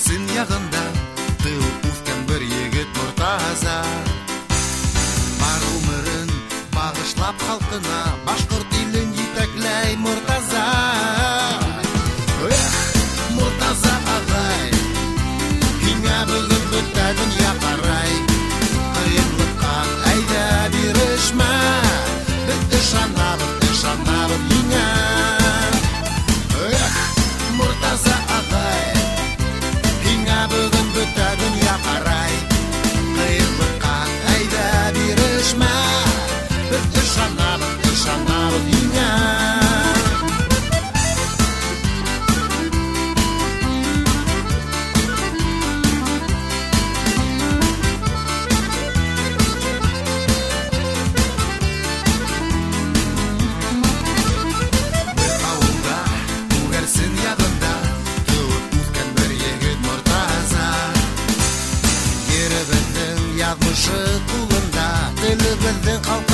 күрсен ягында тыуып үскән бер егет Мортаза. Бар умырын багышлап халкына башкорт илен җитәкләй Мортаза. Мортаза агай, һиңа бүген бөтә дөнья карай. Кыенлыкка әйдә бирешмә, без ышанабыз һиңа. Мортаза агай, һиңа бүген бөтә дөнья карай. Кыенлыкка әйдә бирешмә, без ышанабыз һиңа. Язмышы кулында, телебезден